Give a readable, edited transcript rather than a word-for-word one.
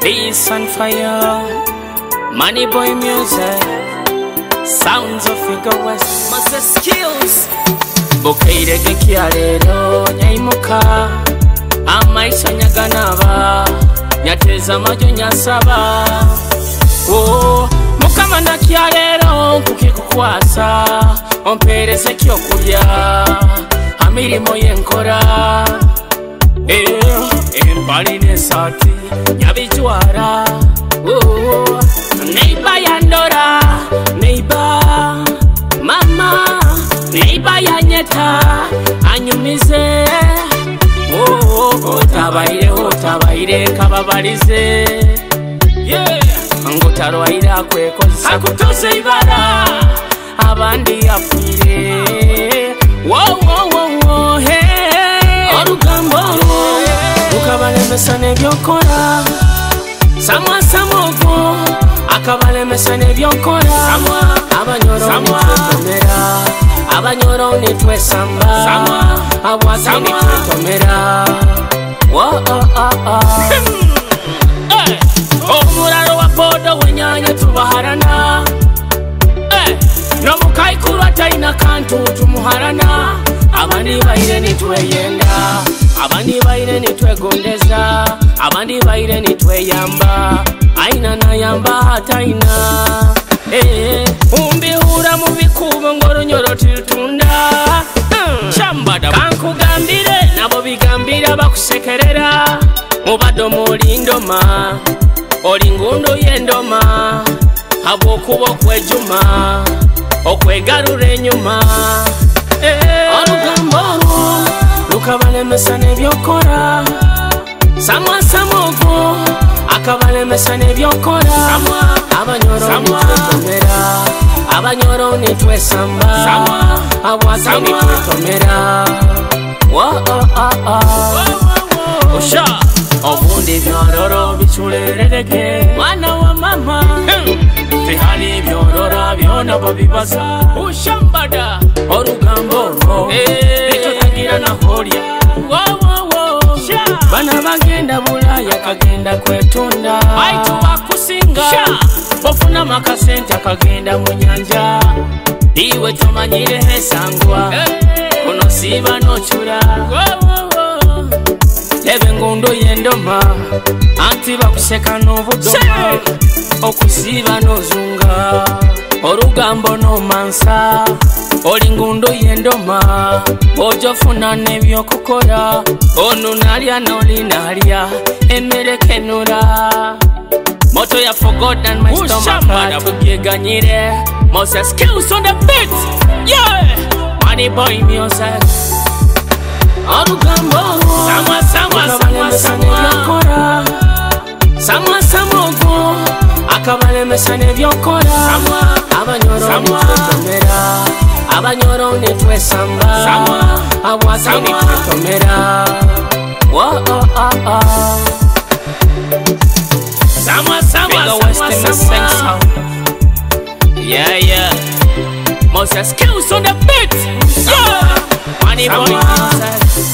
Peace and fire, Money Boy music, sounds of Figure West, master skills. Bukeire kekialero nyaimuka, amaisha nyaganaba, nyateza majo nyasaba. Oh, mukama na kialero kukikukwasa, ompereze kyokulya, amirimo yenkora. Embali nesati nyabijwara. Neighbor yandora, neighbor mama, neighbor yanyeta anyumize. Otabaire kababalize. Ngotarwaire akwekozesa akutoze ibara, abandi afire. Orugambo ukabalemesa nebyokora, samwa samogo akabalemesa nebyokora. Abanyoro nitwetomera, abanyoro nitwesamba, abwasi nitwetomera. Omuraro wa podo wenyanya tubaharana, nomukaikulu ataina kantu tumuharana. Abandi baire nitweyenda, abandi baire nitwegondeza, abandi baire nitweyamba, aina nayamba hataina. Umbihura mubikubo ngoronyoro tiltunda. Chambada kankugambire nabo bigambira bakusekerera. Mubado molindoma, olingundo yendoma, habwokuba okwejuma, okwegarura enyuma. Orugambo lukabalemesa nebyokora, samwa samogo akabalemesa nebyokora. Abanyoro nitwetomera, abanyoro nitwesamba, abwasi nitwetomera. Osha obundi byororo bichulerereke, mwana wa mama. Tihali byorora byona babibaza. Ushambada orugambo bitotagira na holya. Bana bagenda bulaya kagenda kwetunda, baitu bakusinga bofuna makasente akagenda mu nyanja. Iwe tomanyire hesangwa kuno siba nochura. Lebe ngundo yendoma, anti bakuseka n'obudoma, okusiba nozunga. Orugambo no mansa, oli ngundo yendoma, ojofuna nebyokukora. Ono nalya nolinalya, emerekenura. Moto ya forgot and my stomach tubyeganyire. Moses skills on the beat, yeah. Money Boy music. Orugambo samwa samogo akabalemesa nebyokora. Abanyoro nitwetomera, abanyoro nitwesamba, abwasi nitwetomera. Yeah. Moses skills on the beat, yeah. Money Boy.